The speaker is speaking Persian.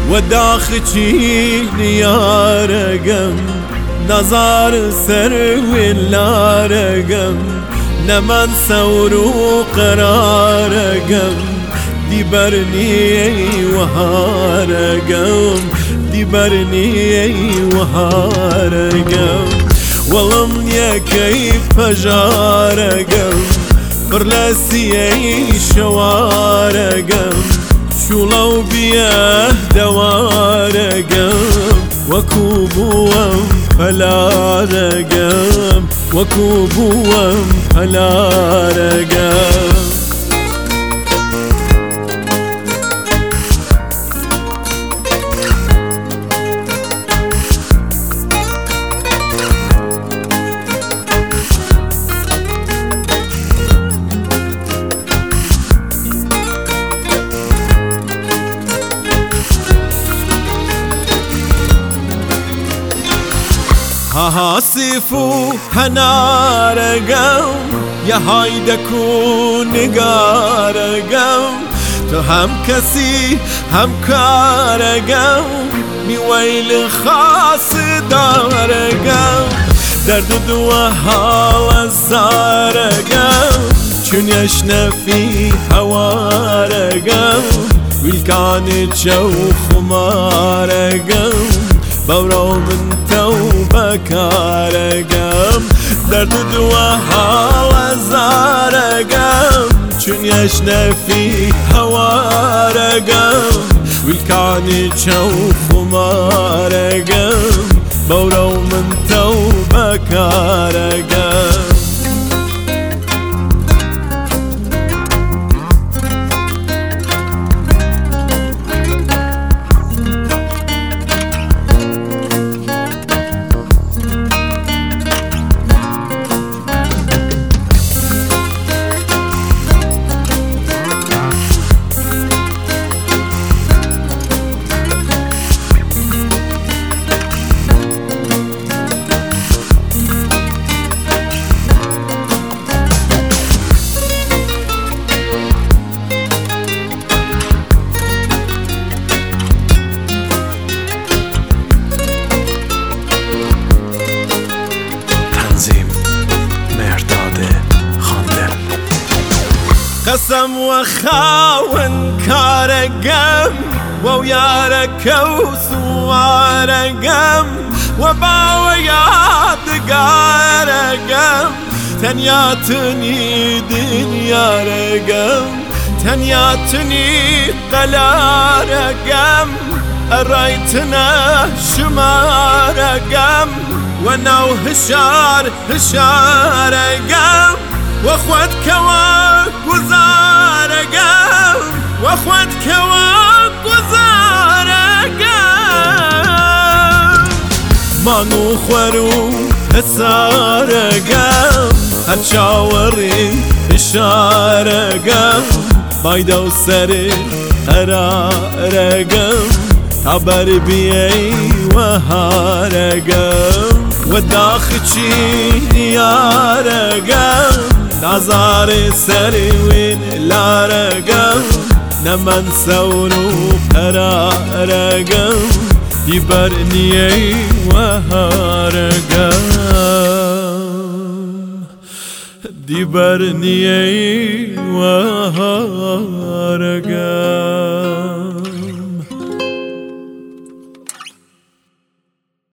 وداخشي يا رقم نظار سروي لا رقم نمن ثورو قرار رقم دي برني وهارقم دي برني وهارقم والله يا كيف جارقم برلاسي شوارقم شو لو بيه دوارقم وكوبوم فلا رقم وكوبوم فلا رقم هاسفو هنارقم يا هايدكو نقارقم تو هم كسي هم كارقم ميويل خاص دارقم درد دوها الزارقم چون يشنفي هوارقم ويلكان جو خمارقم بورو من توبك رقم درد دوها وزارقم چون يشنفي هوا رقم والكاني شوف وما رقم بورو من توبك رقم قسم وخاون كارقم ويارك وسوارقم وباويات قارقم تنياتني دنيا رقم تنياتني طلا رقم الرايتنا شمارقم وانا وهشار هشارقم واخوات كواك وزارقم واخوات كواك وزارقم مانو خورو هسارقم هتشاوري هشارقم بايدو سري هرارقم عبر بيي وهارقم وداخشي يا رقم نظار سري وين لا رقم نمن ثورو هرا رقم يبرني وهارقم يبرني وهارقم